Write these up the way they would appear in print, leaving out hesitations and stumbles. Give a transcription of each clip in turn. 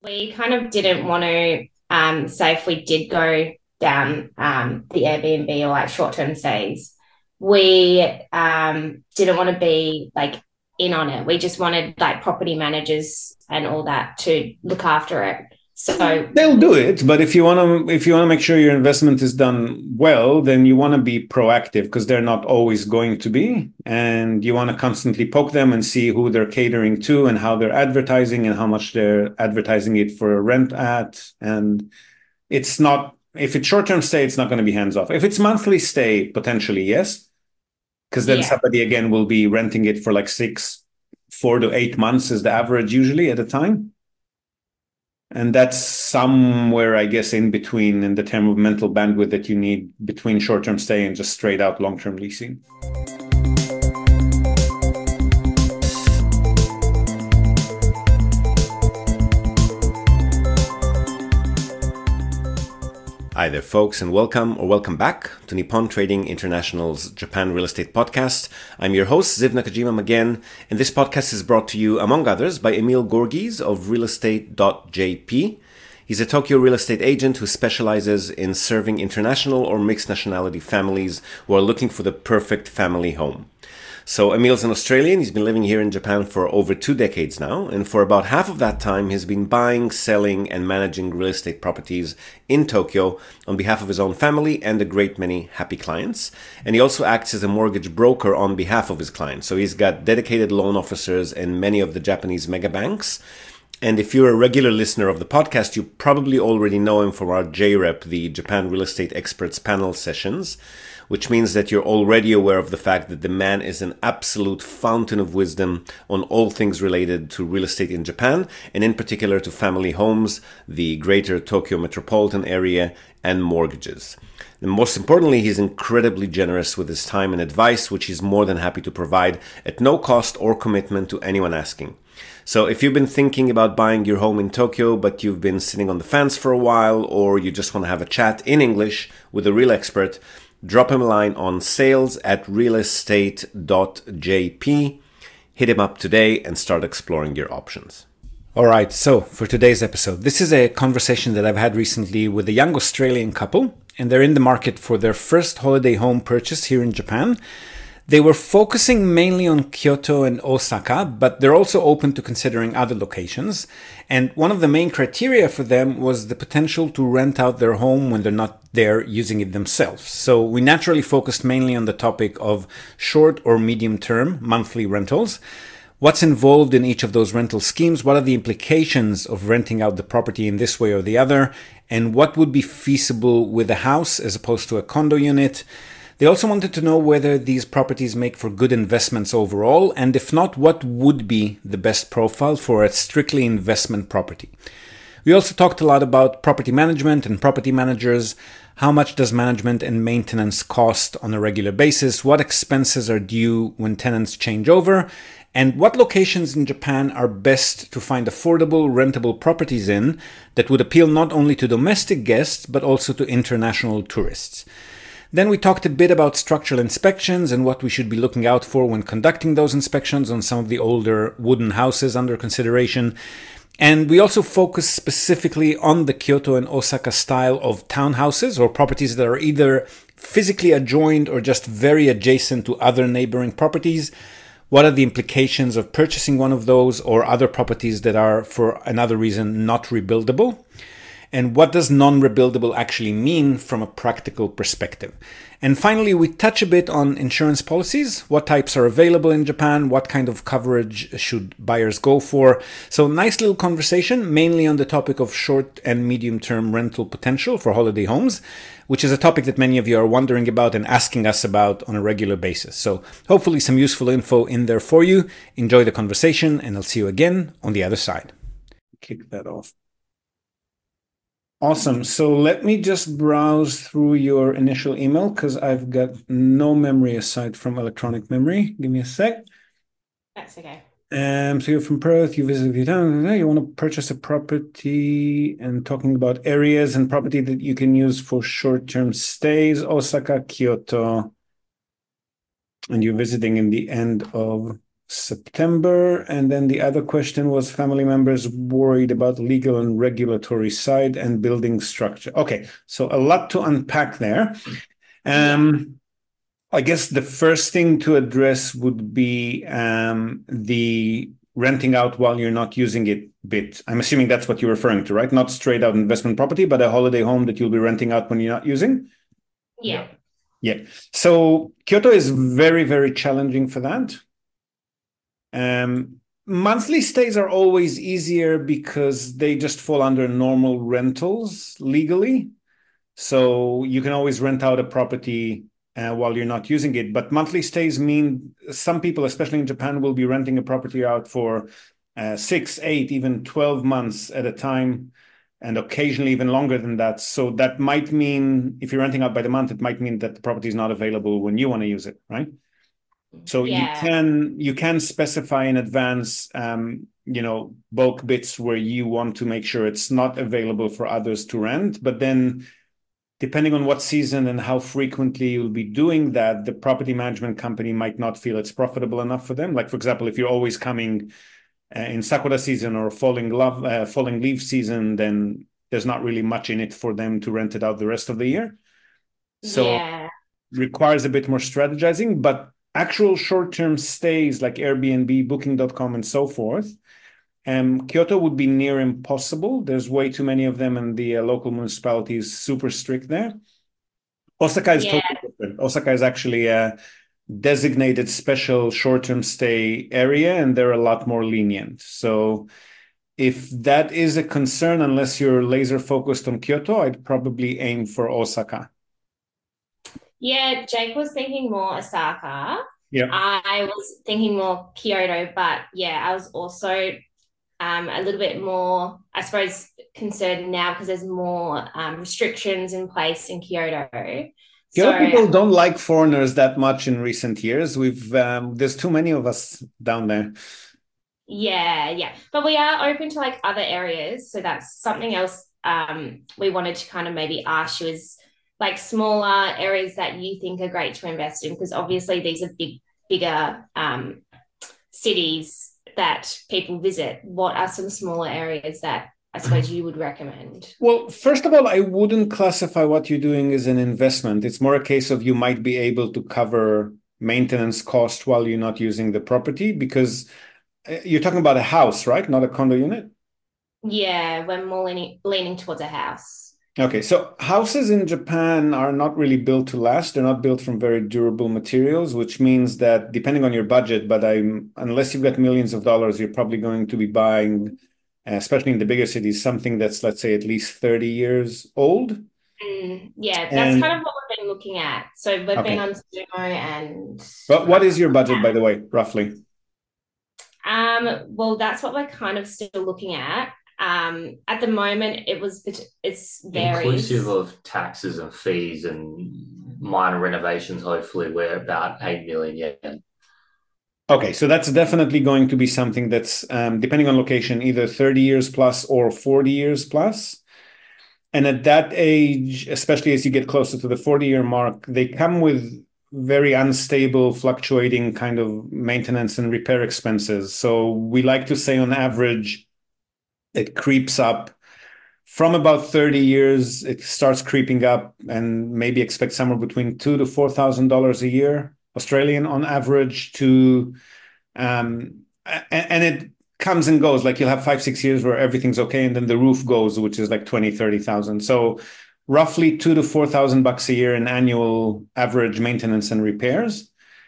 we kind of didn't want to say if we did go down the Airbnb or like short-term stays, we didn't want to be like in on it. We just wanted like property managers and all that to look after it. So They'll do it, but if you want to make sure your investment is done well, then you want to be proactive because they're not always going to be, and you want to constantly poke them and see who they're catering to and how they're advertising and how much they're advertising it for a rent at. And it's not if it's short-term stay, it's not going to be hands off. If it's monthly stay, potentially yes, because then yeah, somebody again will be renting it for like 4 to 8 months is the average usually at a time. And that's somewhere, I guess, in between in the term of mental bandwidth that you need between short-term stay and just straight out long-term leasing. Hi there, folks, and welcome back to Nippon Trading International's Japan Real Estate Podcast. I'm your host, Ziv Nakajima again, and this podcast is brought to you, among others, by Emil Gorgies of realestate.jp. He's a Tokyo real estate agent who specializes in serving international or mixed nationality families who are looking for the perfect family home. So Emil's an Australian. He's been living here in Japan for over 2 decades now. And for about half of that time, he's been buying, selling, and managing real estate properties in Tokyo on behalf of his own family and a great many happy clients. And he also acts as a mortgage broker on behalf of his clients. So he's got dedicated loan officers in many of the Japanese mega banks. And if you're a regular listener of the podcast, you probably already know him from our JREP, the Japan Real Estate Experts panel sessions, which means that you're already aware of the fact that the man is an absolute fountain of wisdom on all things related to real estate in Japan, and in particular to family homes, the greater Tokyo metropolitan area, and mortgages. And most importantly, he's incredibly generous with his time and advice, which he's more than happy to provide at no cost or commitment to anyone asking. So if you've been thinking about buying your home in Tokyo, but you've been sitting on the fence for a while, or you just want to have a chat in English with a real expert, drop him a line on sales@realestate.jp. Hit him up today and start exploring your options. All right, so for today's episode, this is a conversation that I've had recently with a young Australian couple, and they're in the market for their first holiday home purchase here in Japan. They were focusing mainly on Kyoto and Osaka, but they're also open to considering other locations. And one of the main criteria for them was the potential to rent out their home when they're not there using it themselves. So we naturally focused mainly on the topic of short or medium term monthly rentals. What's involved in each of those rental schemes? What are the implications of renting out the property in this way or the other? And what would be feasible with a house as opposed to a condo unit? They also wanted to know whether these properties make for good investments overall, and if not, what would be the best profile for a strictly investment property. We also talked a lot about property management and property managers. How much does management and maintenance cost on a regular basis? What expenses are due when tenants change over? And what locations in Japan are best to find affordable, rentable properties in that would appeal not only to domestic guests, but also to international tourists? Then we talked a bit about structural inspections and what we should be looking out for when conducting those inspections on some of the older wooden houses under consideration. And we also focused specifically on the Kyoto and Osaka style of townhouses or properties that are either physically adjoined or just very adjacent to other neighboring properties. What are the implications of purchasing one of those or other properties that are, for another reason, not rebuildable? And what does non-rebuildable actually mean from a practical perspective? And finally, we touch a bit on insurance policies, what types are available in Japan, what kind of coverage should buyers go for. So nice little conversation, mainly on the topic of short and medium-term rental potential for holiday homes, which is a topic that many of you are wondering about and asking us about on a regular basis. So hopefully some useful info in there for you. Enjoy the conversation, and I'll see you again on the other side. Kick that off. Awesome. So let me just browse through your initial email because I've got no memory aside from electronic memory. Give me a sec. that's okay. So you're from Perth, you visit the town, you want to purchase a property and talking about areas and property that you can use for short-term stays, Osaka, Kyoto, and you're visiting in the end of September. And then the other question was family members worried about legal and regulatory side and building structure. Okay, so a lot to unpack there. I guess the first thing to address would be the renting out while you're not using it bit. I'm assuming that's what you're referring to, right? Not straight out investment property, but a holiday home that you'll be renting out when you're not using. Yeah. Yeah. So Kyoto is very, very challenging for that. Monthly stays are always easier because they just fall under normal rentals legally. So you can always rent out a property while you're not using it. But monthly stays mean some people, especially in Japan, will be renting a property out for 6, 8, even 12 months at a time, and occasionally even longer than that. So that might mean if you're renting out by the month, it might mean that the property is not available when you want to use it, right? So you can specify in advance, bulk bits where you want to make sure it's not available for others to rent. But then, depending on what season and how frequently you'll be doing that, the property management company might not feel it's profitable enough for them. Like, for example, if you're always coming in sakura season or falling leaf season, then there's not really much in it for them to rent it out the rest of the year. So requires a bit more strategizing, but actual short-term stays like Airbnb, Booking.com, and so forth, Kyoto would be near impossible. There's way too many of them, and the local municipality is super strict there. Osaka is totally different. Osaka is actually a designated special short-term stay area, and they're a lot more lenient. So if that is a concern, unless you're laser focused on Kyoto, I'd probably aim for Osaka. Yeah, Jake was thinking more Osaka. Yeah. I was thinking more Kyoto, but I was also a little bit more, I suppose, concerned now because there's more restrictions in place in Kyoto. Kyoto people don't like foreigners that much in recent years. There's too many of us down there. Yeah. But we are open to like other areas. So that's something else we wanted to kind of maybe ask you is like smaller areas that you think are great to invest in, because obviously these are bigger cities that people visit. What are some smaller areas that I suppose you would recommend? Well, first of all, I wouldn't classify what you're doing as an investment. It's more a case of you might be able to cover maintenance cost while you're not using the property, because you're talking about a house, right? Not a condo unit? Yeah, we're more leaning towards a house. Okay, so houses in Japan are not really built to last. They're not built from very durable materials, which means that depending on your budget, but unless you've got millions of dollars, you're probably going to be buying, especially in the bigger cities, something that's, let's say, at least 30 years old. That's kind of what we've been looking at. So we've been on Sumo and... But what is your budget, by the way, roughly? Well, that's what we're kind of still looking at. At the moment, it's varies. Inclusive of taxes and fees and minor renovations, hopefully we're about 8 million yen. Okay, so that's definitely going to be something that's, depending on location, either 30 years plus or 40 years plus. And at that age, especially as you get closer to the 40-year mark, they come with very unstable, fluctuating kind of maintenance and repair expenses. So we like to say on average, it creeps up from about 30 years. It starts creeping up, and maybe expect somewhere between $2,000 to $4,000 a year, Australian on average. And it comes and goes. Like you'll have 5-6 years where everything's okay, and then the roof goes, which is like 20,000-30,000. So roughly $2,000 to $4,000 a year in annual average maintenance and repairs.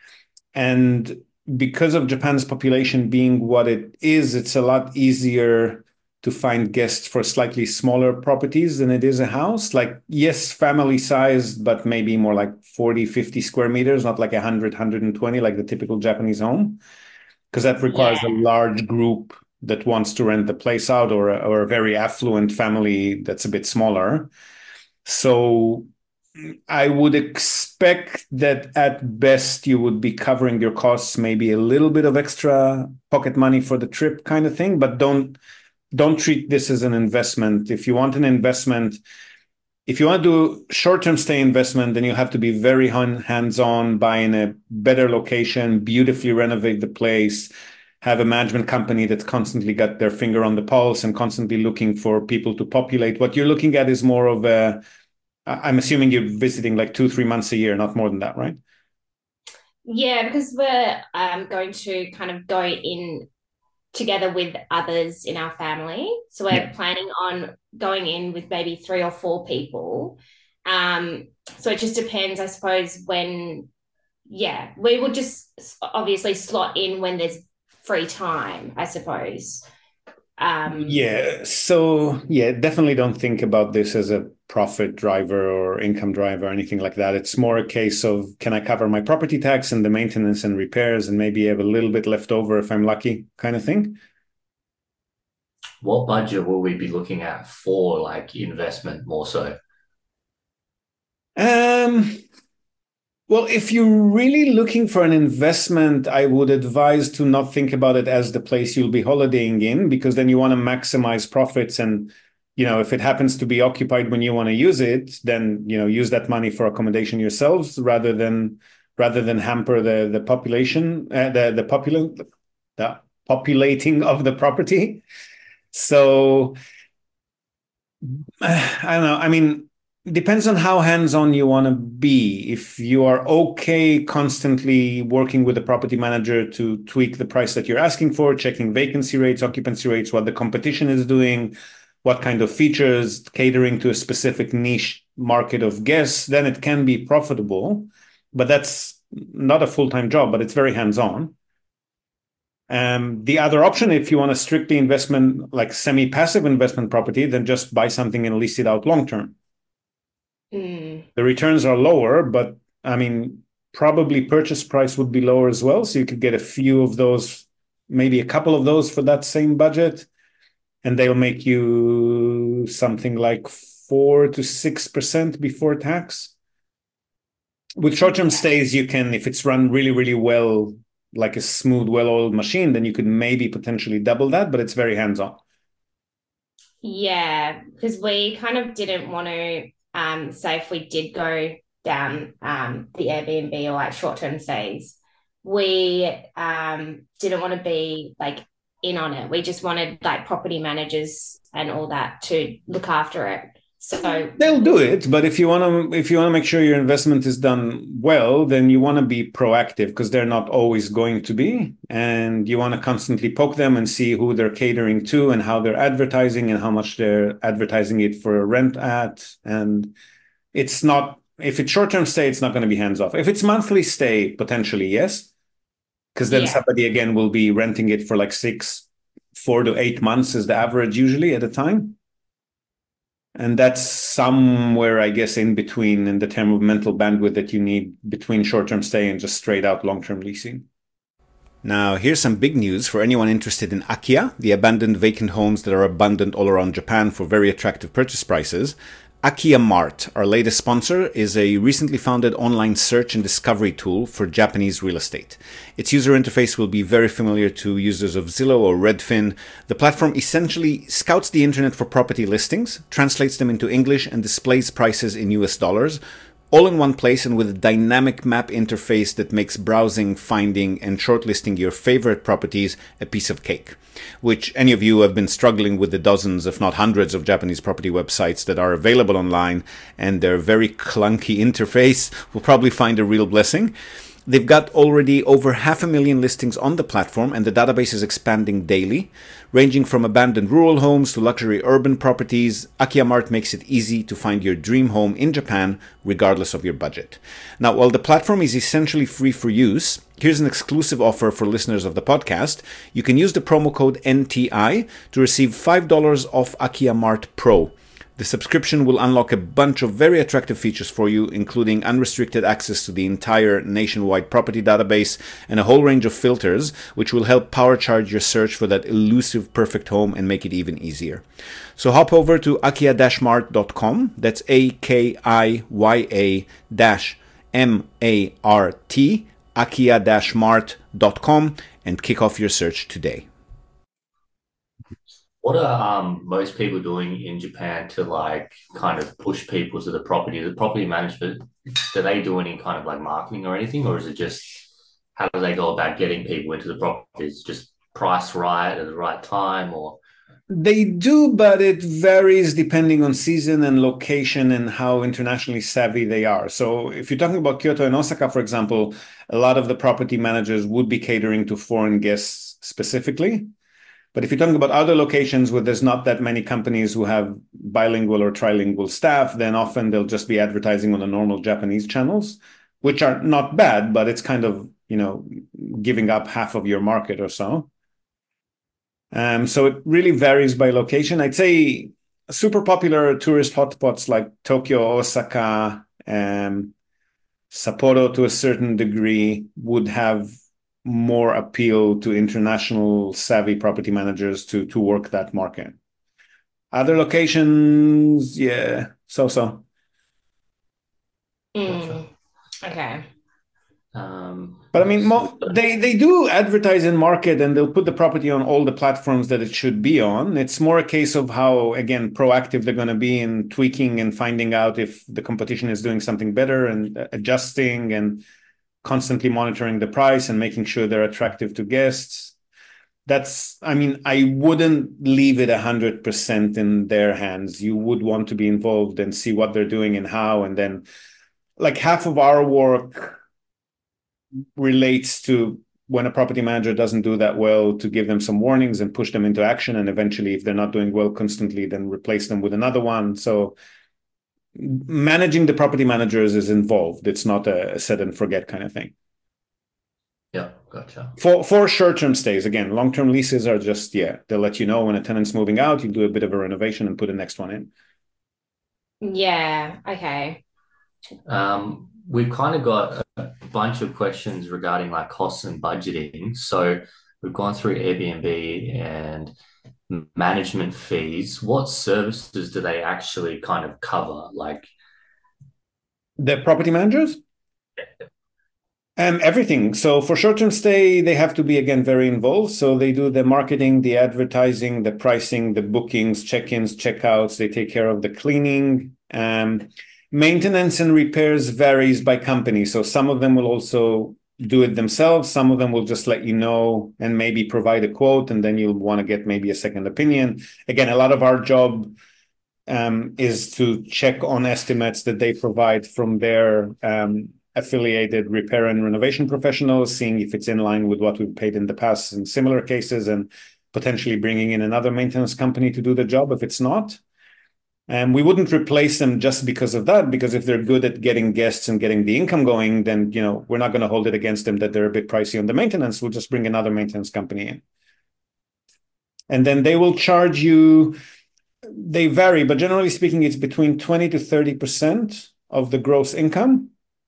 And because of Japan's population being what it is, it's a lot easier to find guests for slightly smaller properties than it is a house. Like, yes, family sized, but maybe more like 40, 50 square meters, not like 100, 120, like the typical Japanese home. Because that requires a large group that wants to rent the place out, or a very affluent family that's a bit smaller. So I would expect that at best you would be covering your costs, maybe a little bit of extra pocket money for the trip kind of thing, but don't treat this as an investment. If you want an investment, If you want to do short-term stay investment, then you have to be very hands-on, buy in a better location, beautifully renovate the place, have a management company that's constantly got their finger on the pulse and constantly looking for people to populate. What you're looking at is more of I'm assuming you're visiting like 2-3 months a year, not more than that, right? Yeah, because we're going to kind of go in together with others in our family. So we're Yeah. planning on going in with maybe 3 or 4 people. So it just depends, I suppose, when, yeah, we would just obviously slot in when there's free time, I suppose. Yeah. So, yeah, definitely don't think about this as a profit driver or income driver or anything like that. It's more a case of, can I cover my property tax and the maintenance and repairs and maybe have a little bit left over if I'm lucky, kind of thing? What budget will we be looking at for like investment more so? Um, well, if you're really looking for an investment, I would advise to not think about it as the place you'll be holidaying in, because then you want to maximize profits. And, if it happens to be occupied when you want to use it, then, use that money for accommodation yourselves rather than hamper the population, the populating of the property. So I don't know. I mean, depends on how hands-on you want to be. If you are okay constantly working with the property manager to tweak the price that you're asking for, checking vacancy rates, occupancy rates, what the competition is doing, what kind of features, catering to a specific niche market of guests, then it can be profitable. But that's not a full-time job, but it's very hands-on. The other option, if you want a strictly investment, like semi-passive investment property, then just buy something and lease it out long term. Mm. The returns are lower, but I mean, probably purchase price would be lower as well. So you could get a few of those, maybe a couple of those for that same budget, and they'll make you something like 4 to 6% before tax. With short-term Yeah. stays, you can, if it's run really, really well, like a smooth, well-oiled machine, then you could maybe potentially double that, but it's very hands-on. Yeah, because we kind of didn't want to say if we did go down the Airbnb or like short-term stays, we didn't want to be like in on it. We just wanted like property managers and all that to look after it. So They'll do it, but if you want to make sure your investment is done well, then you want to be proactive because they're not always going to be, and you want to constantly poke them and see who they're catering to and how they're advertising and how much they're advertising it for a rent at. And it's not if it's short-term stay, it's not going to be hands off. If it's monthly stay, potentially yes, because then yeah, somebody again will be renting it for like 4 to 8 months is the average usually at a time. And that's somewhere, I guess, in between in the term of mental bandwidth that you need between short-term stay and just straight out long-term leasing. Now, here's some big news for anyone interested in Akia, the abandoned vacant homes that are abundant all around Japan for very attractive purchase prices. Akia Mart, our latest sponsor, is a recently founded online search and discovery tool for Japanese real estate. Its user interface will be very familiar to users of Zillow or Redfin. The platform essentially scouts the internet for property listings, translates them into English, and displays prices in US dollars, all in one place and with a dynamic map interface that makes browsing, finding, and shortlisting your favorite properties a piece of cake. Which any of you who have been struggling with the dozens, if not hundreds, of Japanese property websites that are available online and their very clunky interface will probably find a real blessing. They've got already over 500,000 listings on the platform, and the database is expanding daily. Ranging from abandoned rural homes to luxury urban properties, Akia Mart makes it easy to find your dream home in Japan, regardless of your budget. Now, while the platform is essentially free for use, here's an exclusive offer for listeners of the podcast. You can use the promo code NTI to receive $5 off Akia Mart Pro. The subscription will unlock a bunch of very attractive features for you, including unrestricted access to the entire nationwide property database and a whole range of filters, which will help power charge your search for that elusive perfect home and make it even easier. So hop over to akia-mart.com, that's AKIYA-MART, akia-mart.com, and kick off your search today. What are most people doing in Japan to like kind of push people to the property? The property management, do they do any kind of like marketing or anything, or is it just how do they go about getting people into the properties? Just price right at the right time, or They do, but it varies depending on season and location and how internationally savvy they are. So, if you're talking about Kyoto and Osaka, for example, a lot of the property managers would be catering to foreign guests specifically. But if you're talking about other locations where there's not that many companies who have bilingual or trilingual staff, then often they'll just be advertising on the normal Japanese channels, which are not bad, but it's kind of, giving up half of your market or so. So it really varies by location. I'd say super popular tourist hotspots like Tokyo, Osaka, Sapporo to a certain degree would have more appeal to international savvy property managers to work that market. Other locations, yeah, so. gotcha. Okay. But I mean, So, they do advertise and market, and they'll put the property on all the platforms that it should be on. It's more a case of how, again, proactive they're going to be in tweaking and finding out if the competition is doing something better and adjusting and constantly monitoring the price and making sure they're attractive to guests. I mean, I wouldn't leave it 100% in their hands. You would want to be involved and see what they're doing and how. And then, like, half of our work relates to when a property manager doesn't do that well, to give them some warnings and push them into action. And eventually, if they're not doing well constantly, then replace them with another one. So managing the property managers is involved. It's not a set and forget kind of thing. yeah, gotcha. For short-term stays, again, long-term leases are just, they'll let you know when a tenant's moving out, you do a bit of a renovation and put the next one in. Yeah. Okay. We've kind of got a bunch of questions regarding like costs and budgeting. So we've gone through Airbnb and management fees. What services do they actually kind of cover? Like, The property managers? Everything. So for short-term stay, they have to be again very involved. So they do the marketing, the advertising, the pricing, the bookings, check-ins, check-outs. They take care of the cleaning. Maintenance and repairs varies by company. So some of them will also do it themselves. Some of them will just let you know and maybe provide a quote, and then you'll want to get maybe a second opinion. Again, a lot of our job is to check on estimates that they provide from their affiliated repair and renovation professionals, seeing if it's in line with what we've paid in the past in similar cases, and potentially bringing in another maintenance company to do the job if it's not. And we wouldn't replace them just because of that, because if they're good at getting guests and getting the income going, then we're not going to hold it against them that they're a bit pricey on the maintenance. We'll just bring another maintenance company in. And then they will charge you, they vary, but generally speaking, it's between 20 to 30% of the gross income.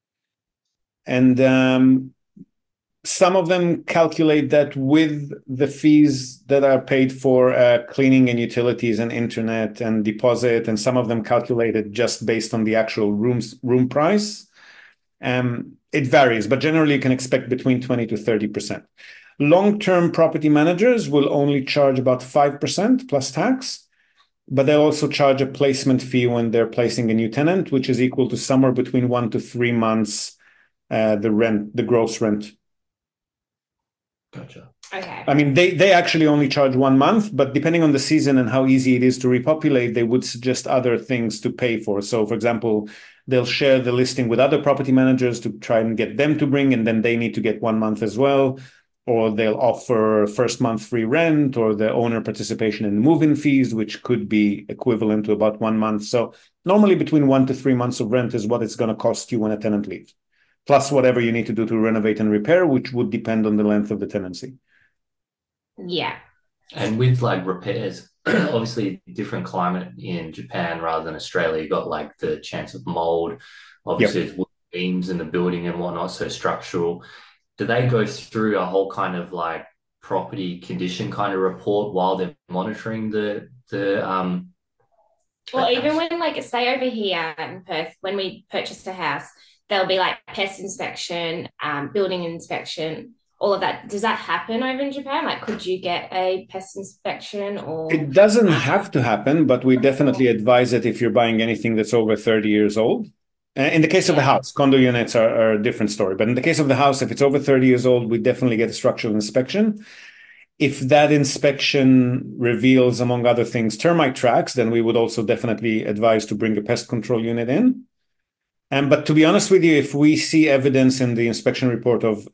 And some of them calculate that with the fees that are paid for cleaning and utilities and internet and deposit, and some of them calculate it just based on the actual room price. It varies, but generally you can expect between 20 to 30%. Long-term property managers will only charge about 5% plus tax, but they'll also charge a placement fee when they're placing a new tenant, which is equal to somewhere between 1 to 3 months the gross rent. gotcha. Okay. I mean, they actually only charge 1 month, but depending on the season and how easy it is to repopulate, they would suggest other things to pay for. So, for example, they'll share the listing with other property managers to try and get them to bring, and then they need to get 1 month as well. Or they'll offer first month free rent, or the owner participation in move-in fees, which could be equivalent to about 1 month. So normally between 1 to 3 months of rent is what it's going to cost you when a tenant leaves, plus whatever you need to do to renovate and repair, which would depend on the length of the tenancy. Yeah. And with like repairs, obviously different climate in Japan rather than Australia. You got like the chance of mold, obviously Yep. it's wood beams in the building and whatnot, so structural. Do they go through a whole kind of like property condition kind of report while they're monitoring the Well, even when, like, say over here in Perth, when we purchased a house, there'll be like pest inspection, building inspection, all of that. Does that happen over in Japan? Like, could you get a pest inspection or? It doesn't have to happen, but we definitely advise it if you're buying anything that's over 30 years old. In the case of the house, condo units are a different story. But in the case of the house, if it's over 30 years old, we definitely get a structural inspection. If that inspection reveals, among other things, termite tracks, then we would also definitely advise to bring a pest control unit in. But to be honest with you, if we see evidence in the inspection report of,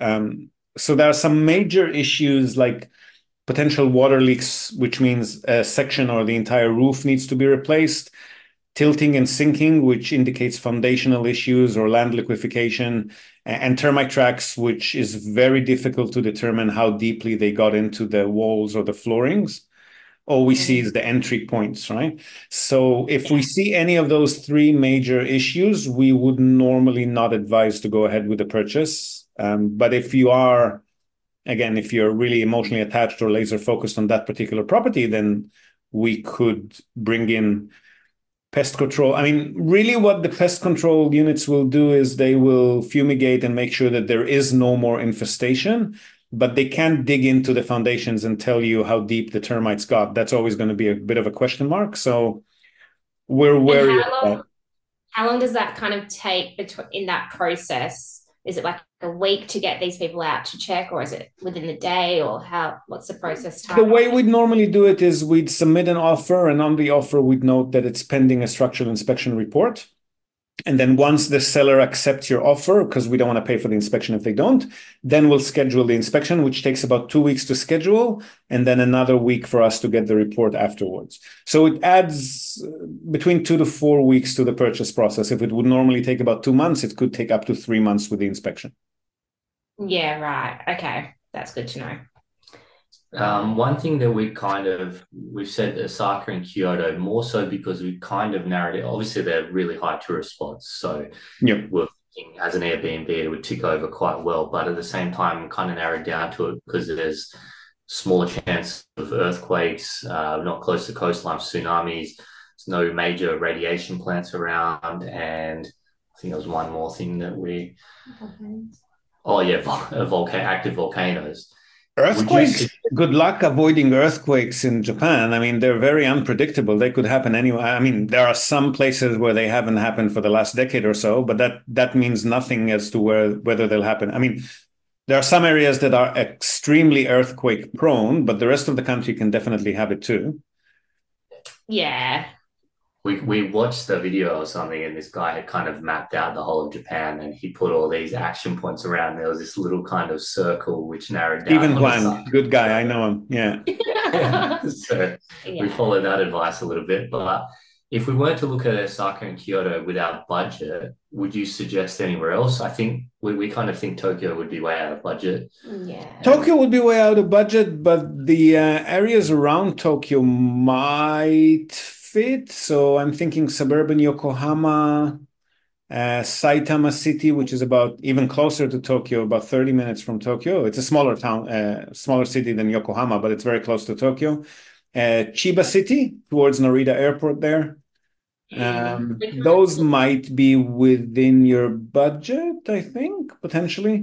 so there are some major issues like potential water leaks, which means a section or the entire roof needs to be replaced, tilting and sinking, which indicates foundational issues or land liquefaction, and termite tracks, which is very difficult to determine how deeply they got into the walls or the floorings. All we see is the entry points, right? So if we see any of those three major issues, we would normally not advise to go ahead with the purchase. But if you are, again, if you're really emotionally attached or laser focused on that particular property, then we could bring in pest control. I mean, really what the pest control units will do is they will fumigate and make sure that there is no more infestation, but they can't dig into the foundations and tell you how deep the termites got. That's always going to be a bit of a question mark. So we're wary of that. How long does that kind of take in that process? Is it like a week to get these people out to check, or is it within the day, or what's the process time? The way we'd normally do it is we'd submit an offer, and on the offer, we'd note that it's pending a structural inspection report. And then once the seller accepts your offer, because we don't want to pay for the inspection if they don't, then we'll schedule the inspection, which takes about 2 weeks to schedule, and then another week for us to get the report afterwards. So it adds between 2 to 4 weeks to the purchase process. If it would normally take about 2 months, it could take up to 3 months with the inspection. Yeah, right. Okay. That's good to know. One thing that we've said Osaka and Kyoto, more so because we kind of narrowed it. Obviously, they're really high tourist spots. So we're thinking as an Airbnb, it would tick over quite well. But at the same time, kind of narrowed down to it because there's smaller chance of earthquakes, not close to coastline, tsunamis. There's no major radiation plants around. And I think there was one more thing that active volcanoes. Earthquakes? Good luck avoiding earthquakes in Japan. I mean, they're very unpredictable. They could happen anywhere. I mean, there are some places where they haven't happened for the last decade or so, but that means nothing as to whether they'll happen. I mean, there are some areas that are extremely earthquake prone, but the rest of the country can definitely have it too. Yeah. We watched the video or something, and this guy had kind of mapped out the whole of Japan, and he put all these action points around. There was this little kind of circle which narrowed down. Stephen Huang, good guy, I know him. Yeah. So we followed that advice a little bit. But if we were to look at Osaka and Kyoto with our budget, would you suggest anywhere else? I think we kind of think Tokyo would be way out of budget. Yeah. Tokyo would be way out of budget, but the areas around Tokyo might fit. So I'm thinking suburban Yokohama, Saitama City, which is about even closer to Tokyo, about 30 minutes from Tokyo. It's a smaller town, smaller city than Yokohama, but it's very close to Tokyo. Chiba City, towards Narita Airport there. Those might be within your budget, I think, potentially.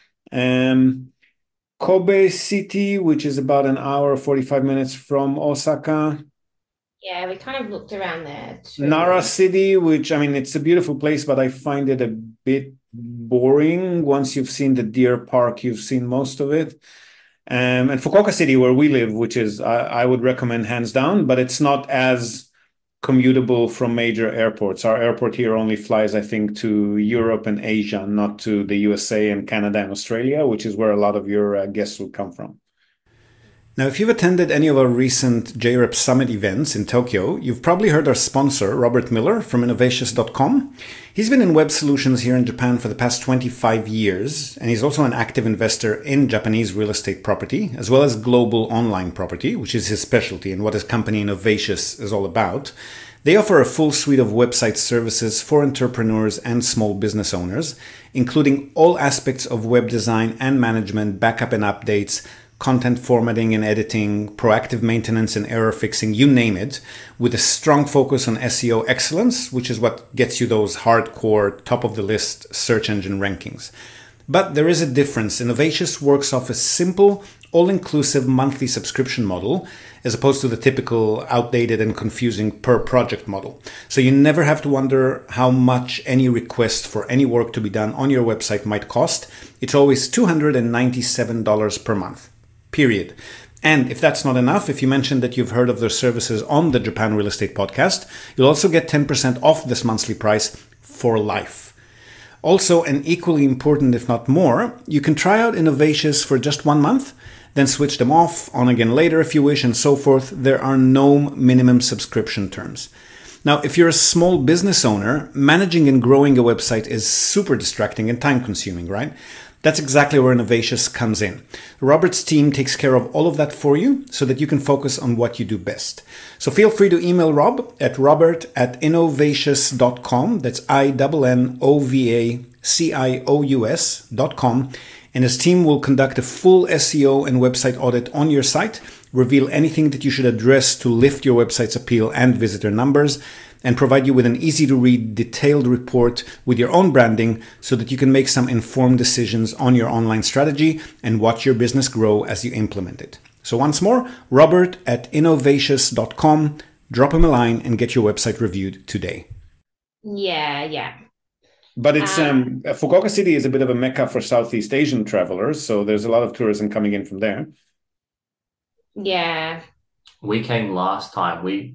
Kobe City, which is about an hour, 45 minutes from Osaka. Yeah, we kind of looked around there too. Nara City, which, I mean, it's a beautiful place, but I find it a bit boring. Once you've seen the deer park, you've seen most of it. And Fukuoka City, where we live, which is, I would recommend hands down, but it's not as commutable from major airports. Our airport here only flies, I think, to Europe and Asia, not to the USA and Canada and Australia, which is where a lot of your guests would come from. Now, if you've attended any of our recent JREP Summit events in Tokyo, you've probably heard our sponsor, Robert Miller from Innovatious.com. He's been in web solutions here in Japan for the past 25 years, and he's also an active investor in Japanese real estate property, as well as global online property, which is his specialty and what his company Innovatious is all about. They offer a full suite of website services for entrepreneurs and small business owners, including all aspects of web design and management, backup and updates, content formatting and editing, proactive maintenance and error fixing, you name it, with a strong focus on SEO excellence, which is what gets you those hardcore top of the list search engine rankings. But there is a difference. Innovations works off a simple, all-inclusive monthly subscription model, as opposed to the typical outdated and confusing per project model. So you never have to wonder how much any request for any work to be done on your website might cost. It's always $297 per month, period. And if that's not enough, if you mention that you've heard of their services on the Japan Real Estate Podcast, you'll also get 10% off this monthly price for life. Also, and equally important, if not more, you can try out Innovations for just 1 month, then switch them off, on again later if you wish, and so forth. There are no minimum subscription terms. Now, if you're a small business owner, managing and growing a website is super distracting and time consuming, right? That's exactly where Innovations comes in. Robert's team takes care of all of that for you so that you can focus on what you do best. So feel free to email Rob at robert@innovacious.com. That's INNOVACIOUS.com. And his team will conduct a full SEO and website audit on your site, reveal anything that you should address to lift your website's appeal and visitor numbers, and provide you with an easy-to-read, detailed report with your own branding so that you can make some informed decisions on your online strategy and watch your business grow as you implement it. So once more, robert@innovacious.com. Drop him a line and get your website reviewed today. Yeah. But it's Fukuoka City is a bit of a mecca for Southeast Asian travelers, so there's a lot of tourism coming in from there. Yeah. We came last time. We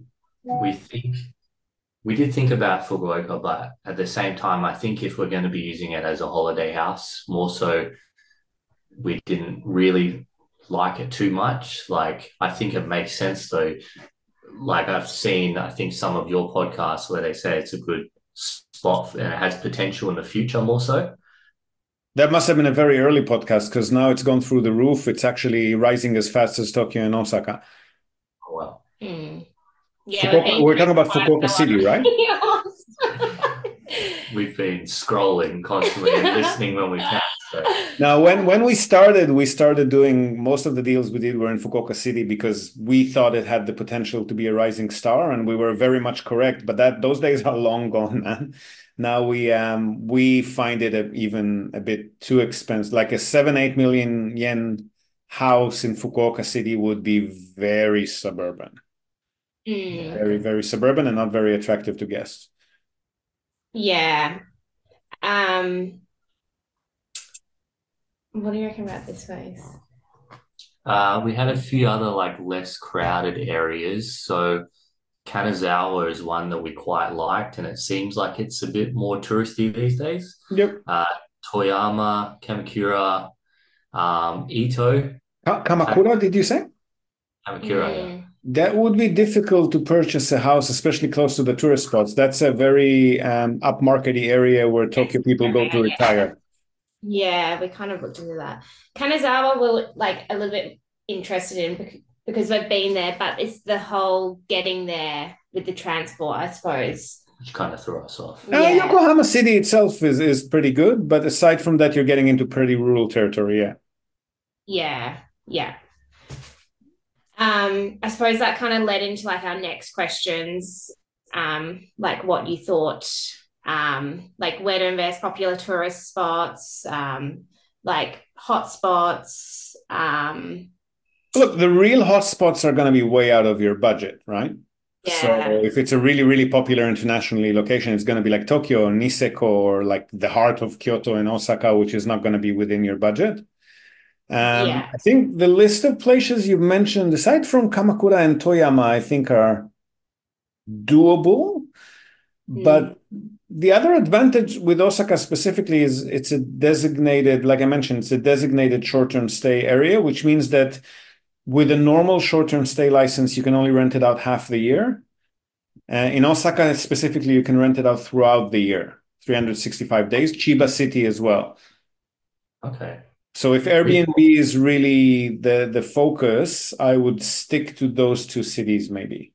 did think about Fukuoka, but at the same time, I think if we're going to be using it as a holiday house, more so, we didn't really like it too much. Like, I think it makes sense though. Like I've seen, I think some of your podcasts where they say it's a good spot and it has potential in the future more so. That must have been a very early podcast because now it's gone through the roof. It's actually rising as fast as Tokyo and Osaka. Oh, wow. Yeah, we're talking about Fukuoka City, right? We've been scrolling constantly and listening when we can. So. Now, when we started doing most of the deals we did were in Fukuoka City because we thought it had the potential to be a rising star, and we were very much correct. But those days are long gone, man. Now we find it even a bit too expensive. Like a 7-8 million yen house in Fukuoka City would be very suburban. Very, very suburban and not very attractive to guests. Yeah. What do you reckon about this place? We had a few other like less crowded areas. So Kanazawa is one that we quite liked, and it seems like it's a bit more touristy these days. Yep. Toyama, Kamakura, Ito. Kamakura, did you say? Kamakura, yeah. That would be difficult to purchase a house, especially close to the tourist spots. That's a very upmarkety area where Tokyo people go to retire. Yeah, we kind of looked into that. Kanazawa we're like a little bit interested in because we've been there, but it's the whole getting there with the transport, I suppose. Which kind of threw us off. Yokohama City itself is pretty good, but aside from that, you're getting into pretty rural territory, yeah. I suppose that kind of led into like our next questions, like what you thought, like where to invest, popular tourist spots, like hot spots. Look, the real hot spots are going to be way out of your budget, right? Yeah. So if it's a really, really popular internationally location, it's going to be like Tokyo or Niseko or like the heart of Kyoto and Osaka, which is not going to be within your budget. I think the list of places you've mentioned, aside from Kamakura and Toyama, I think are doable. But the other advantage with Osaka specifically is it's a designated, like I mentioned, it's a designated short-term stay area, which means that with a normal short-term stay license, you can only rent it out half the year. In Osaka specifically, you can rent it out throughout the year, 365 days. Chiba City as well. Okay. So if Airbnb is really the focus, I would stick to those two cities maybe.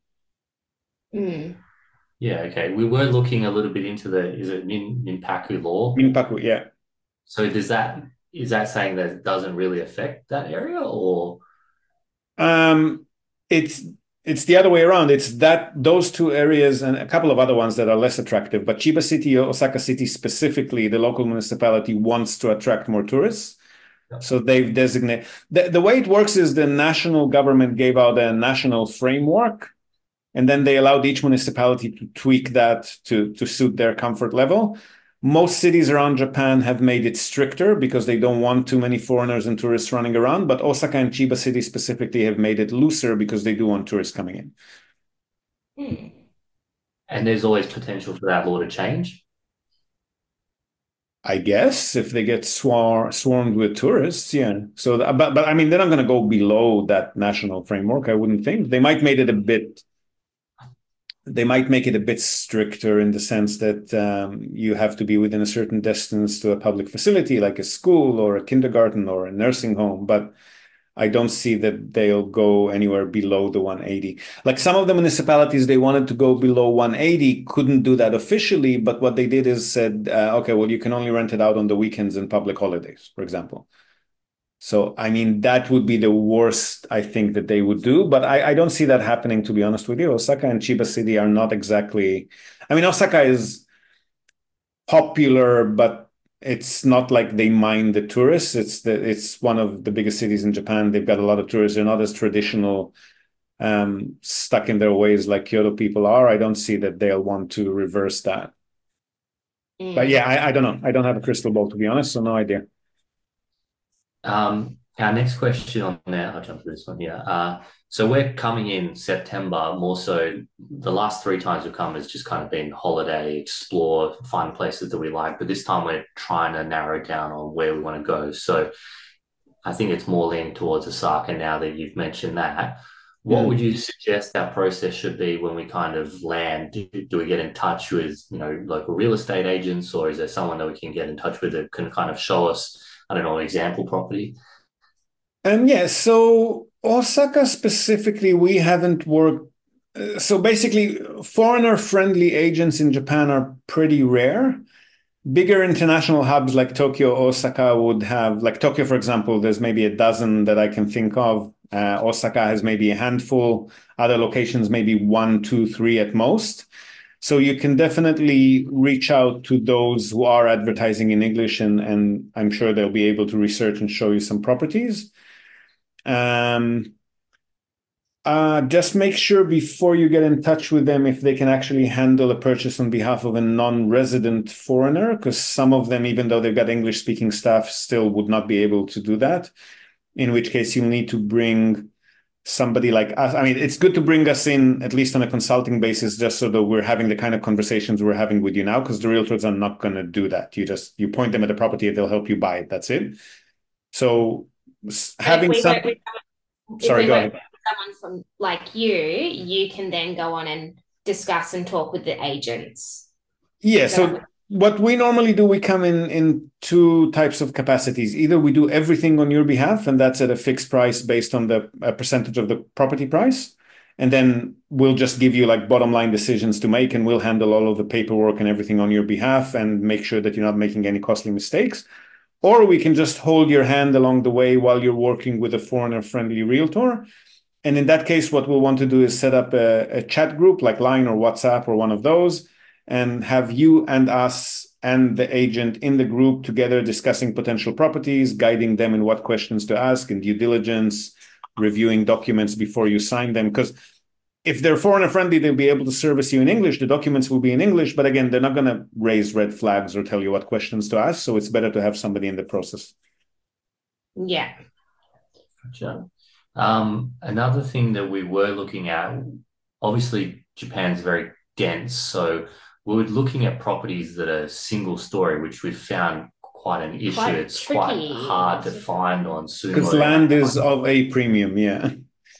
Yeah, okay. We were looking a little bit into is it Minpaku law? Minpaku, yeah. So is that saying that it doesn't really affect that area or? It's it's the other way around. It's that those two areas and a couple of other ones that are less attractive. But Chiba City, Osaka City specifically, the local municipality wants to attract more tourists. So they've designated the way it works is the national government gave out a national framework, and then they allowed each municipality to tweak that to suit their comfort level. Most cities around Japan have made it stricter because they don't want too many foreigners and tourists running around. But Osaka and Chiba City specifically have made it looser because they do want tourists coming in. And there's always potential for that law to change. I guess if they get swarmed with tourists, yeah. So, but I mean, they're not going to go below that national framework. I wouldn't think they might make it a bit. They might make it a bit stricter in the sense that you have to be within a certain distance to a public facility like a school or a kindergarten or a nursing home. But I don't see that they'll go anywhere below the 180. Like some of the municipalities, they wanted to go below 180, couldn't do that officially. But what they did is said, okay, well, you can only rent it out on the weekends and public holidays, for example. So, I mean, that would be the worst, I think, that they would do. But I don't see that happening, to be honest with you. Osaka and Chiba City are not exactly. I mean, Osaka is popular, but it's not like they mind the tourists. It's one of the biggest cities in Japan. They've got a lot of tourists. They're not as traditional, stuck in their ways like Kyoto people are. I don't see that they'll want to reverse that. But yeah, I don't know. I don't have a crystal ball, to be honest, so no idea. Our next question on there, I'll jump through this one here. So we're coming in September, more so the last 3 times we've come has just kind of been holiday, explore, find places that we like. But this time we're trying to narrow down on where we want to go. So I think it's more leaning towards Osaka now that you've mentioned that. What would you suggest our process should be when we kind of land? Do we get in touch with, local real estate agents, or is there someone that we can get in touch with that can kind of show us, I don't know, an example property? Yeah, so Osaka specifically, we haven't worked. So basically, foreigner-friendly agents in Japan are pretty rare. Bigger international hubs like Tokyo, Osaka would have, like Tokyo, for example, there's maybe a dozen that I can think of. Osaka has maybe a handful. Other locations, maybe 1, 2, 3 at most. So you can definitely reach out to those who are advertising in English, and I'm sure they'll be able to research and show you some properties. Just make sure before you get in touch with them if they can actually handle a purchase on behalf of a non-resident foreigner, because some of them, even though they've got English-speaking staff, still would not be able to do that, in which case you'll need to bring somebody like us. I mean, it's good to bring us in, at least on a consulting basis, just so that we're having the kind of conversations we're having with you now, because the realtors are not going to do that. You point them at the property and they'll help you buy it. That's it. So having some... Sorry, go ahead. Someone from like you can then go on and discuss and talk with the agents. Yeah, so what we normally do, we come in 2 types of capacities. Either we do everything on your behalf, and that's at a fixed price based on the percentage of the property price. And then we'll just give you like bottom line decisions to make, and we'll handle all of the paperwork and everything on your behalf and make sure that you're not making any costly mistakes. Or we can just hold your hand along the way while you're working with a foreigner-friendly realtor. And in that case, what we'll want to do is set up a chat group like Line or WhatsApp or one of those, and have you and us and the agent in the group together discussing potential properties, guiding them in what questions to ask in due diligence, reviewing documents before you sign them. Because if they're foreigner friendly, they'll be able to service you in English. The documents will be in English, but again, they're not going to raise red flags or tell you what questions to ask. So it's better to have somebody in the process. Yeah. Gotcha. Another thing that we were looking at, obviously Japan's very dense, so we were looking at properties that are single story, which we've found quite an issue. It's tricky. Quite hard to find on Sumo. Because land is of a premium, yeah.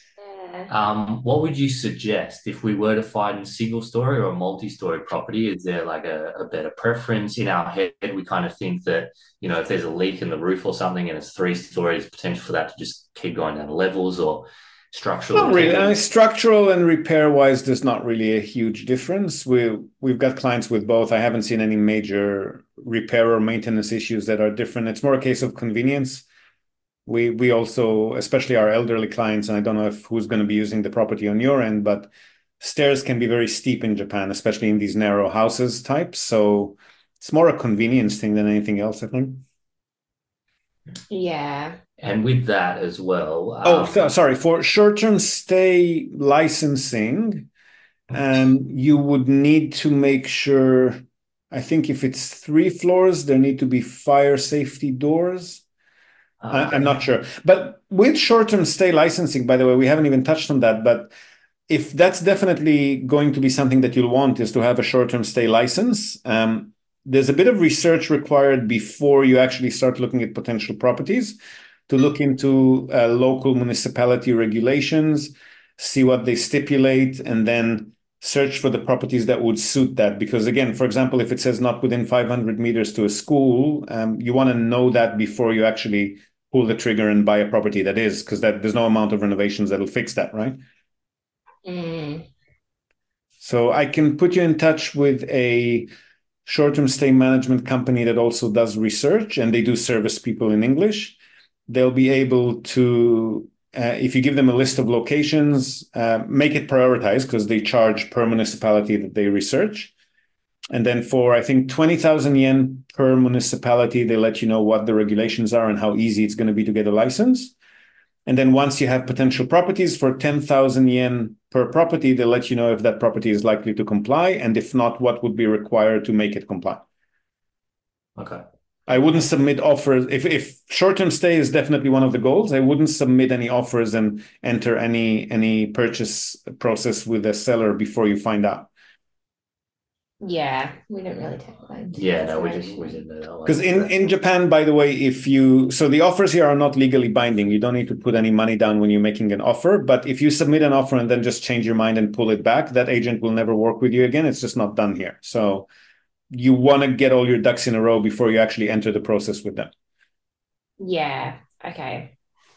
What would you suggest if we were to find a single story or a multi-story property? Is there like a better preference? In our head, we kind of think that, if there's a leak in the roof or something and it's 3 stories, potential for that to just keep going down levels, or structural. Not really. Structural and repair-wise, there's not really a huge difference. We've got clients with both. I haven't seen any major repair or maintenance issues that are different. It's more a case of convenience. We also, especially our elderly clients, and I don't know if who's going to be using the property on your end, but stairs can be very steep in Japan, especially in these narrow houses types. So it's more a convenience thing than anything else, I think. Yeah. And with that as well. Sorry. For short-term stay licensing, you would need to make sure, I think if it's 3 floors, there need to be fire safety doors. I'm not sure. But with short-term stay licensing, by the way, we haven't even touched on that, but if that's definitely going to be something that you'll want is to have a short-term stay license. There's a bit of research required before you actually start looking at potential properties to look into local municipality regulations, see what they stipulate, and then search for the properties that would suit that. Because again, for example, if it says not within 500 meters to a school, you want to know that before you actually pull the trigger and buy a property that is, because there's no amount of renovations that'll fix that, right? So I can put you in touch with a short-term stay management company that also does research, and they do service people in English. They'll be able to, if you give them a list of locations, make it prioritized because they charge per municipality that they research. And then for, I think, 20,000 yen per municipality, they let you know what the regulations are and how easy it's going to be to get a license. And then once you have potential properties for 10,000 yen per property, they let you know if that property is likely to comply. And if not, what would be required to make it comply. Okay. I wouldn't submit offers. If short-term stay is definitely one of the goals, I wouldn't submit any offers and enter any purchase process with a seller before you find out. Yeah, we don't really take that. Yeah, no, we didn't know that. Because in Japan, by the way, so the offers here are not legally binding. You don't need to put any money down when you're making an offer. But if you submit an offer and then just change your mind and pull it back, that agent will never work with you again. It's just not done here. So you want to get all your ducks in a row before you actually enter the process with them. Yeah. Okay.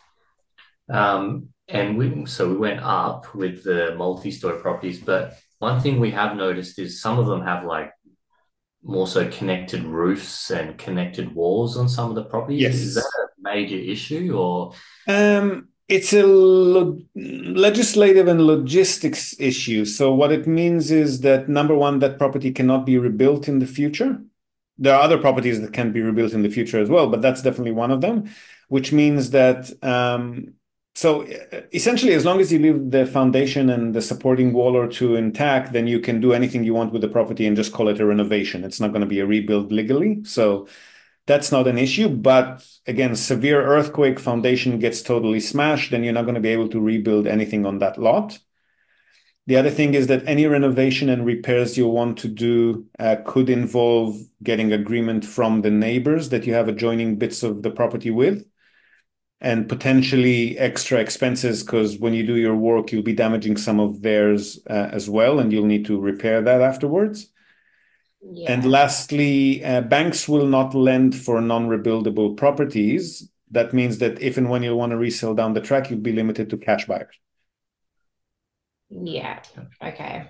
And we went up with the multi-story properties, but one thing we have noticed is some of them have like more so connected roofs and connected walls on some of the properties. Yes. Is that a major issue or? It's a legislative and logistics issue. So what it means is that, number one, that property cannot be rebuilt in the future. There are other properties that can be rebuilt in the future as well, but that's definitely one of them, which means that so essentially, as long as you leave the foundation and the supporting wall or two intact, then you can do anything you want with the property and just call it a renovation. It's not going to be a rebuild legally. So that's not an issue. But again, severe earthquake, foundation gets totally smashed, then you're not going to be able to rebuild anything on that lot. The other thing is that any renovation and repairs you want to do could involve getting agreement from the neighbors that you have adjoining bits of the property with, and potentially extra expenses, because when you do your work, you'll be damaging some of theirs as well, and you'll need to repair that afterwards. Yeah. And lastly, banks will not lend for non-rebuildable properties. That means that if and when you want to resell down the track, you'll be limited to cash buyers. Yeah. Okay.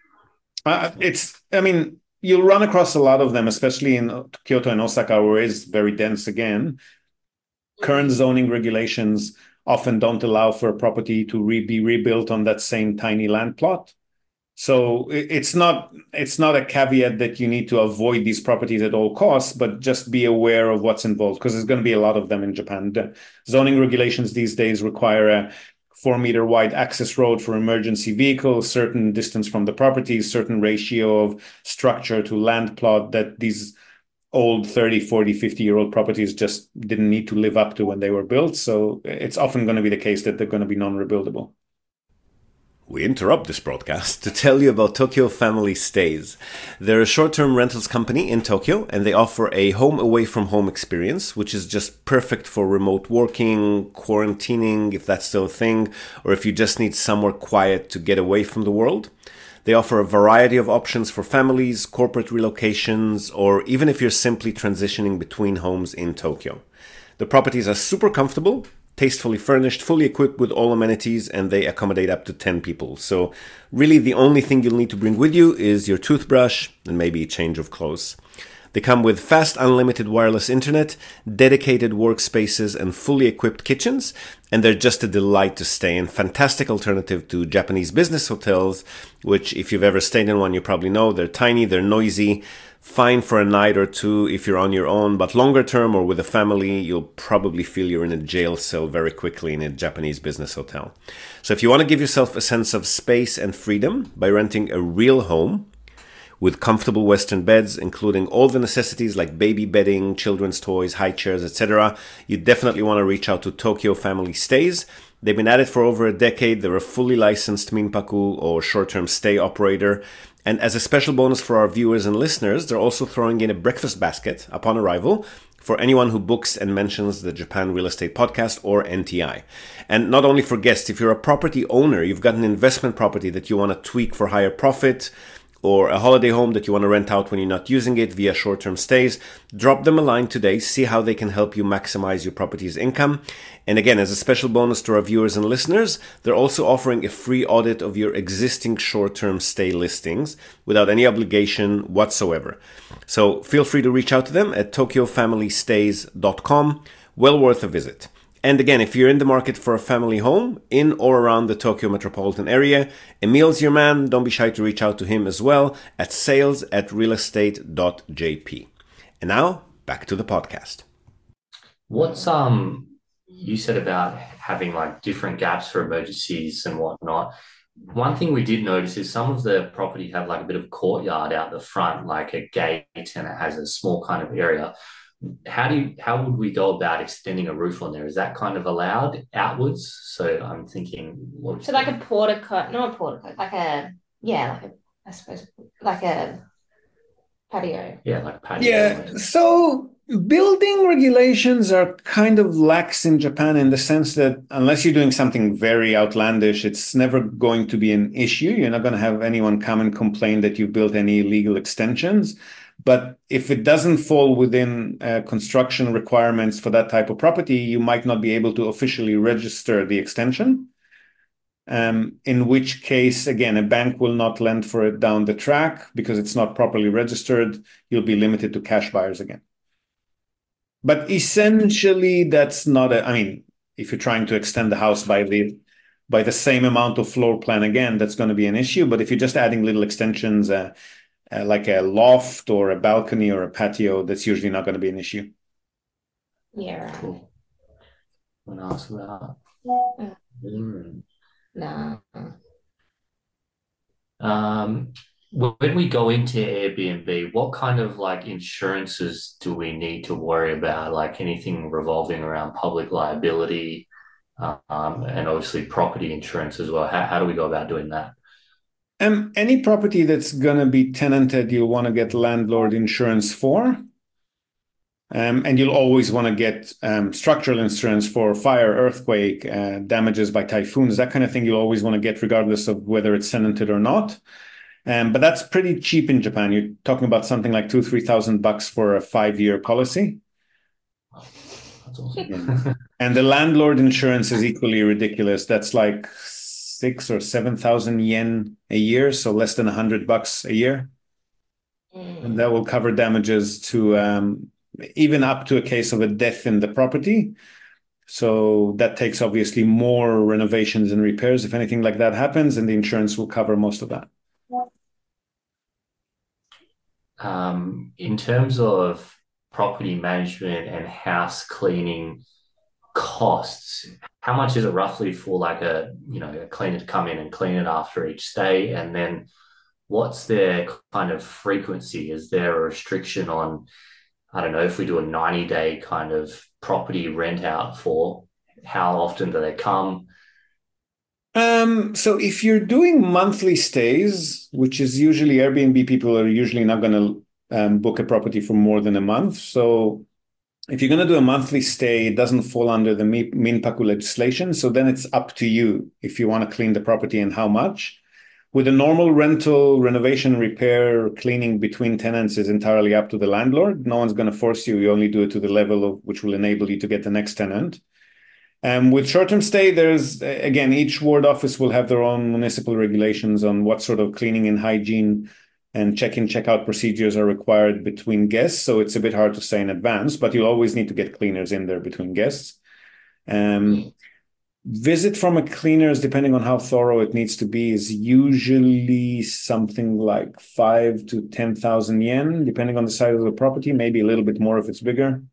You'll run across a lot of them, especially in Kyoto and Osaka, where it's very dense again. Current zoning regulations often don't allow for a property to be rebuilt on that same tiny land plot. So it's not a caveat that you need to avoid these properties at all costs, but just be aware of what's involved, because there's going to be a lot of them in Japan. The zoning regulations these days require a 4-meter wide access road for emergency vehicles, certain distance from the property, certain ratio of structure to land plot that these old 30, 40, 50-year-old properties just didn't need to live up to when they were built. So it's often going to be the case that they're going to be non-rebuildable. We interrupt this broadcast to tell you about Tokyo Family Stays. They're a short-term rentals company in Tokyo, and they offer a home away from home experience, which is just perfect for remote working, quarantining, if that's still a thing, or if you just need somewhere quiet to get away from the world. They offer a variety of options for families, corporate relocations, or even if you're simply transitioning between homes in Tokyo. The properties are super comfortable, tastefully furnished, fully equipped with all amenities, and they accommodate up to 10 people. So really the only thing you'll need to bring with you is your toothbrush and maybe a change of clothes. They come with fast unlimited wireless internet, dedicated workspaces, and fully equipped kitchens, and they're just a delight to stay in. Fantastic alternative to Japanese business hotels, which if you've ever stayed in one, you probably know they're tiny, they're noisy, fine for a night or two if you're on your own, but longer term or with a family, you'll probably feel you're in a jail cell very quickly in a Japanese business hotel. So if you want to give yourself a sense of space and freedom by renting a real home with comfortable Western beds, including all the necessities like baby bedding, children's toys, high chairs, etc., you definitely want to reach out to Tokyo Family Stays. They've been at it for over a decade. They're a fully licensed Minpaku or short-term stay operator. And as a special bonus for our viewers and listeners, they're also throwing in a breakfast basket upon arrival for anyone who books and mentions the Japan Real Estate Podcast or NTI. And not only for guests, if you're a property owner, you've got an investment property that you want to tweak for higher profit, or a holiday home that you want to rent out when you're not using it via short-term stays, drop them a line today, see how they can help you maximize your property's income. And again, as a special bonus to our viewers and listeners, they're also offering a free audit of your existing short-term stay listings without any obligation whatsoever. So feel free to reach out to them at tokyofamilystays.com. Well worth a visit. And again, if you're in the market for a family home in or around the Tokyo metropolitan area, Emil's your man. Don't be shy to reach out to him as well at sales@realestate.jp. And now, back to the podcast. What's you said about having like different gaps for emergencies and whatnot. One thing we did notice is some of the property have like a bit of courtyard out the front, like a gate, and it has a small kind of area. How would we go about extending a roof on there? Is that kind of allowed outwards? So I'm thinking, so like a portico, not a portico, I suppose like a patio. Yeah, like a patio. Yeah. So building regulations are kind of lax in Japan in the sense that unless you're doing something very outlandish, it's never going to be an issue. You're not going to have anyone come and complain that you built any illegal extensions. But if it doesn't fall within construction requirements for that type of property, you might not be able to officially register the extension. In which case, again, a bank will not lend for it down the track because it's not properly registered. You'll be limited to cash buyers again. But essentially, that's not if you're trying to extend the house by the same amount of floor plan again, that's going to be an issue. But if you're just adding little extensions, like a loft or a balcony or a patio, that's usually not going to be an issue. Yeah. Cool. What else about? No. When we go into Airbnb, what kind of like insurances do we need to worry about? Like anything revolving around public liability, and obviously property insurance as well. How do we go about doing that? Any property that's going to be tenanted, you'll want to get landlord insurance for. And you'll always want to get structural insurance for fire, earthquake, damages by typhoons, that kind of thing. You'll always want to get regardless of whether it's tenanted or not. But that's pretty cheap in Japan. You're talking about something like $2,000-3,000 for a 5-year policy. That's awesome. Yeah. And the landlord insurance is equally ridiculous. That's like 6,000 or 7,000 yen a year, so less than $100 a year. And that will cover damages to even up to a case of a death in the property. So that takes obviously more renovations and repairs if anything like that happens, and the insurance will cover most of that. In terms of property management and house cleaning costs, how much is it roughly for like a cleaner to come in and clean it after each stay? And then what's their kind of frequency? Is there a restriction on, I don't know, if we do a 90-day kind of property rent out, for how often do they come? So if you're doing monthly stays, which is usually Airbnb, people are usually not going to book a property for more than a month. So if you're going to do a monthly stay, it doesn't fall under the Minpaku legislation. So then it's up to you if you want to clean the property and how much. With a normal rental, renovation, repair, cleaning between tenants is entirely up to the landlord. No one's going to force you. You only do it to the level of which will enable you to get the next tenant. With short-term stay, there's, again, each ward office will have their own municipal regulations on what sort of cleaning and hygiene and check-in, check-out procedures are required between guests. So it's a bit hard to say in advance, but you'll always need to get cleaners in there between guests. Visit from a cleaners, depending on how thorough it needs to be, is usually something like 5 to 10,000 yen, depending on the size of the property, maybe a little bit more if it's bigger.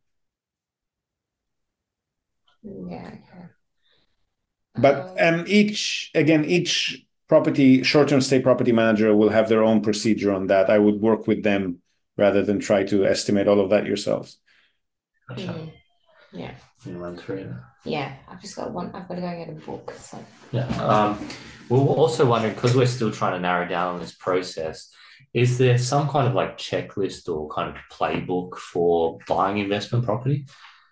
Yeah. But each property, short-term stay property manager will have their own procedure on that. I would work with them rather than try to estimate all of that yourselves. Gotcha. Yeah. Run through it. Yeah, I've just got one. I've got to go get a book. So. Yeah. We're also wondering, because we're still trying to narrow down on this process, is there some kind of like checklist or kind of playbook for buying investment property?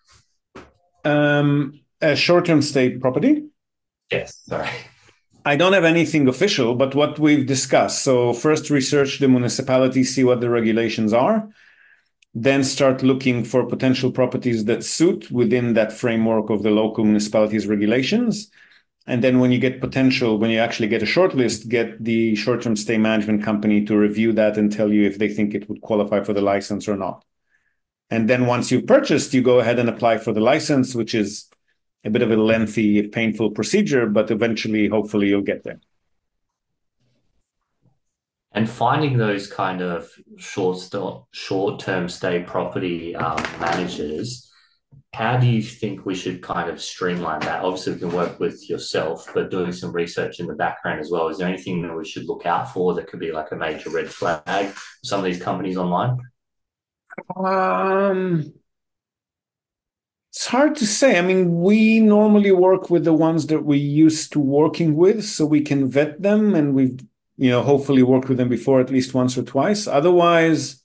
A short-term stay property? Yes, sorry. I don't have anything official, but what we've discussed. So first research the municipality, see what the regulations are, then start looking for potential properties that suit within that framework of the local municipality's regulations. And then when you actually get a short list, get the short-term stay management company to review that and tell you if they think it would qualify for the license or not. And then once you've purchased, you go ahead and apply for the license, which is a bit of a lengthy, painful procedure, but eventually, hopefully, you'll get there. And finding those kind of short-term stay property managers, how do you think we should kind of streamline that? Obviously, we can work with yourself, but doing some research in the background as well. Is there anything that we should look out for that could be like a major red flag for some of these companies online? It's hard to say. I mean, we normally work with the ones that we're used to working with, so we can vet them, and we've, hopefully worked with them before at least once or twice. Otherwise,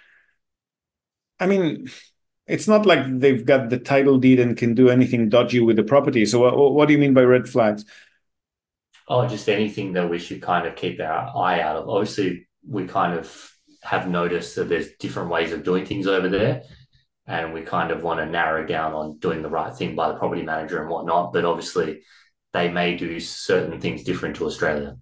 I mean, it's not like they've got the title deed and can do anything dodgy with the property. So what do you mean by red flags? Oh, just anything that we should kind of keep our eye out of. Obviously, we kind of have noticed that there's different ways of doing things over there, and we kind of want to narrow down on doing the right thing by the property manager and whatnot. But obviously, they may do certain things different to Australia.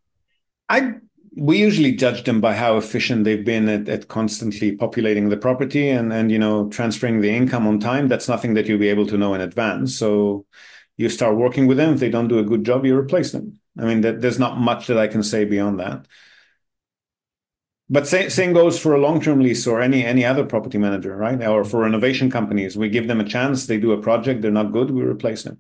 We usually judge them by how efficient they've been at constantly populating the property and transferring the income on time. That's nothing that you'll be able to know in advance. So you start working with them. If they don't do a good job, you replace them. I mean, there's not much that I can say beyond that. But same goes for a long-term lease or any other property manager, right? Or for renovation companies. We give them a chance. They do a project. They're not good. We replace them.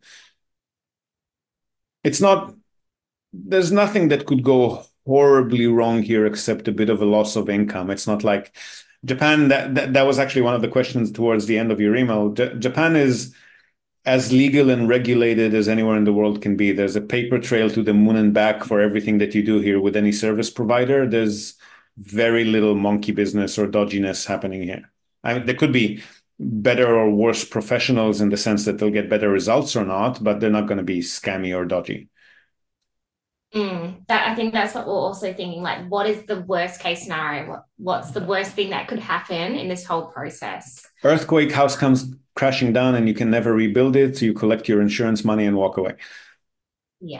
There's nothing that could go horribly wrong here except a bit of a loss of income. It's not like Japan. That was actually one of the questions towards the end of your email. Japan is as legal and regulated as anywhere in the world can be. There's a paper trail to the moon and back for everything that you do here with any service provider. There's very little monkey business or dodginess happening here. There could be better or worse professionals in the sense that they'll get better results or not, but they're not going to be scammy or dodgy. I think that's what we're also thinking. Like, what is the worst case scenario? What's the worst thing that could happen in this whole process? Earthquake, house comes crashing down and you can never rebuild it. So you collect your insurance money and walk away. Yeah.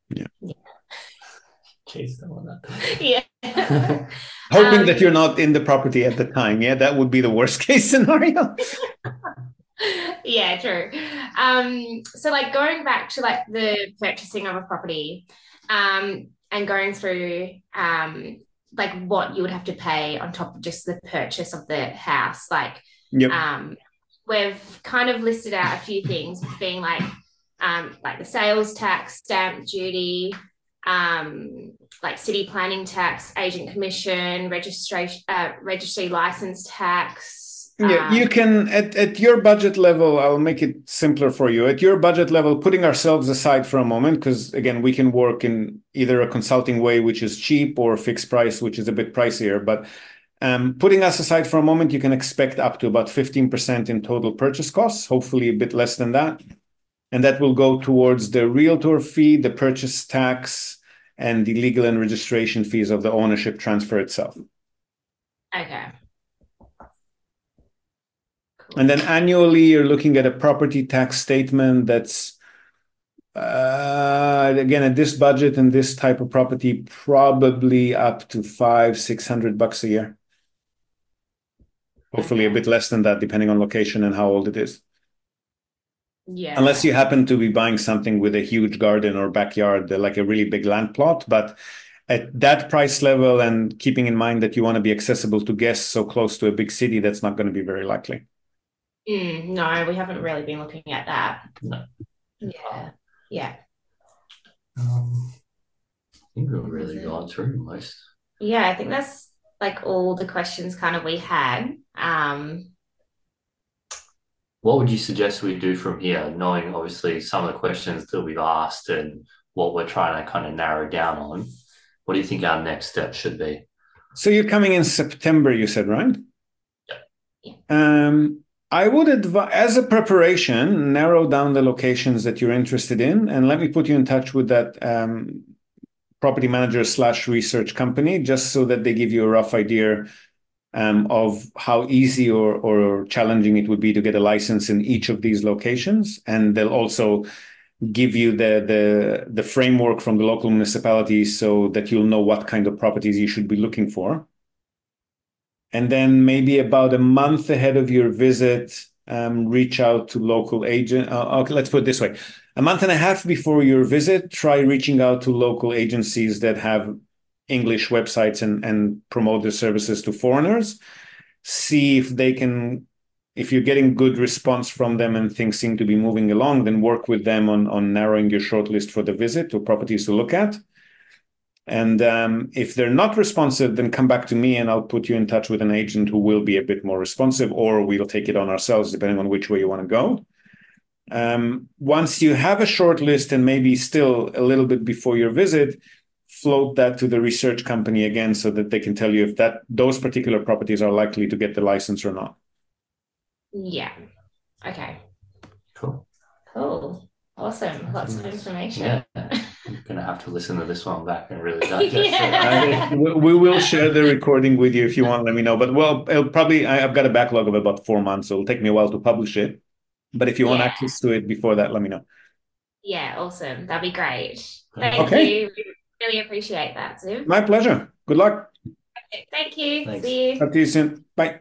Jeez, I want that. Yeah. Hoping that you're not in the property at the time. Yeah, that would be the worst case scenario. Yeah, true. So like going back to like the purchasing of a property, and going through like what you would have to pay on top of just the purchase of the house. Like, yep. We've kind of listed out a few things being like the sales tax, stamp duty, like city planning tax, agent commission, registry license tax. Yeah, you can at your budget level. I'll make it simpler for you. At your budget level, putting ourselves aside for a moment, because again, we can work in either a consulting way, which is cheap, or fixed price, which is a bit pricier. But putting us aside for a moment, you can expect up to about 15% in total purchase costs, hopefully a bit less than that. And that will go towards the realtor fee, the purchase tax, and the legal and registration fees of the ownership transfer itself. Okay. And then annually, you're looking at a property tax statement that's Again, at this budget and this type of property, probably up to $500-600 a year. Hopefully a bit less than that, depending on location and how old it is. Yeah. Unless you happen to be buying something with a huge garden or backyard, like a really big land plot. But at that price level, and keeping in mind that you want to be accessible to guests so close to a big city, that's not going to be very likely. No, we haven't really been looking at that. No. Yeah. I think we've really gone through most. Yeah, I think that's like all the questions kind of we had. What would you suggest we do from here, knowing obviously some of the questions that we've asked and what we're trying to kind of narrow down on? What do you think our next step should be? So you're coming in September, you said, right? Yeah. I would advise, as a preparation, narrow down the locations that you're interested in, and let me put you in touch with that property manager / research company, just so that they give you a rough idea of how easy or challenging it would be to get a license in each of these locations. And they'll also give you the framework from the local municipalities so that you'll know what kind of properties you should be looking for. And then maybe about a month ahead of your visit, reach out to local agent. Okay, let's put it this way. A month and a half before your visit, try reaching out to local agencies that have English websites and promote their services to foreigners. See if they can, if you're getting good response from them and things seem to be moving along, then work with them on narrowing your shortlist for the visit or properties to look at. And if they're not responsive, then come back to me and I'll put you in touch with an agent who will be a bit more responsive, or we'll take it on ourselves, depending on which way you want to go. Once you have a short list and maybe still a little bit before your visit, float that to the research company again so that they can tell you if those particular properties are likely to get the license or not. Yeah. Okay. Cool. Awesome. Lots of information. Yeah. I'm going to have to listen to this one back and really digest it. We will share the recording with you if you want, let me know. But I've got a backlog of about 4 months, so it'll take me a while to publish it. But if you want access to it before that, let me know. Yeah, awesome. That'd be great. Thank you. Really appreciate that, Ziv. My pleasure. Good luck. Okay, thank you. Thanks. See you. Talk to you soon. Bye.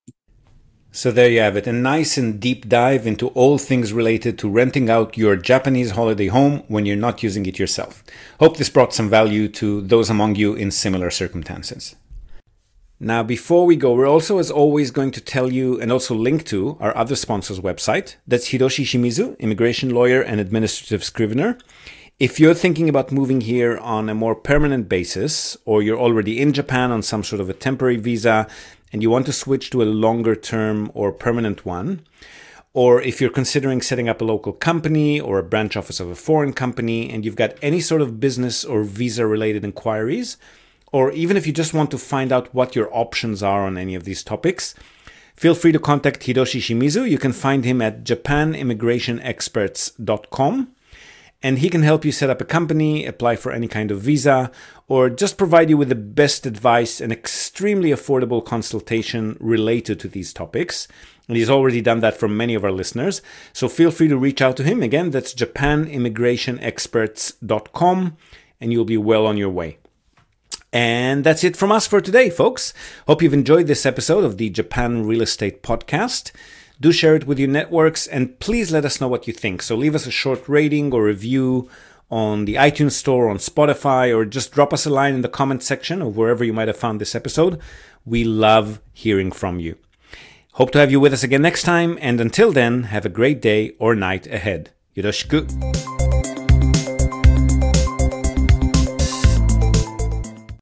So there you have it, a nice and deep dive into all things related to renting out your Japanese holiday home when you're not using it yourself. Hope this brought some value to those among you in similar circumstances. Now, before we go, we're also, as always, going to tell you and also link to our other sponsor's website. That's Hiroshi Shimizu, immigration lawyer and administrative scrivener. If you're thinking about moving here on a more permanent basis, or you're already in Japan on some sort of a temporary visa, and you want to switch to a longer term or permanent one, or if you're considering setting up a local company or a branch office of a foreign company and you've got any sort of business or visa related inquiries, or even if you just want to find out what your options are on any of these topics, feel free to contact Hiroshi Shimizu. You can find him at japanimmigrationexperts.com. And he can help you set up a company, apply for any kind of visa, or just provide you with the best advice and extremely affordable consultation related to these topics. And he's already done that for many of our listeners. So feel free to reach out to him. Again, that's japanimmigrationexperts.com, and you'll be well on your way. And that's it from us for today, folks. Hope you've enjoyed this episode of the Japan Real Estate Podcast. Do share it with your networks, and please let us know what you think. So leave us a short rating or review on the iTunes Store, on Spotify, or just drop us a line in the comment section of wherever you might have found this episode. We love hearing from you. Hope to have you with us again next time, and until then, have a great day or night ahead. Yoroshiku.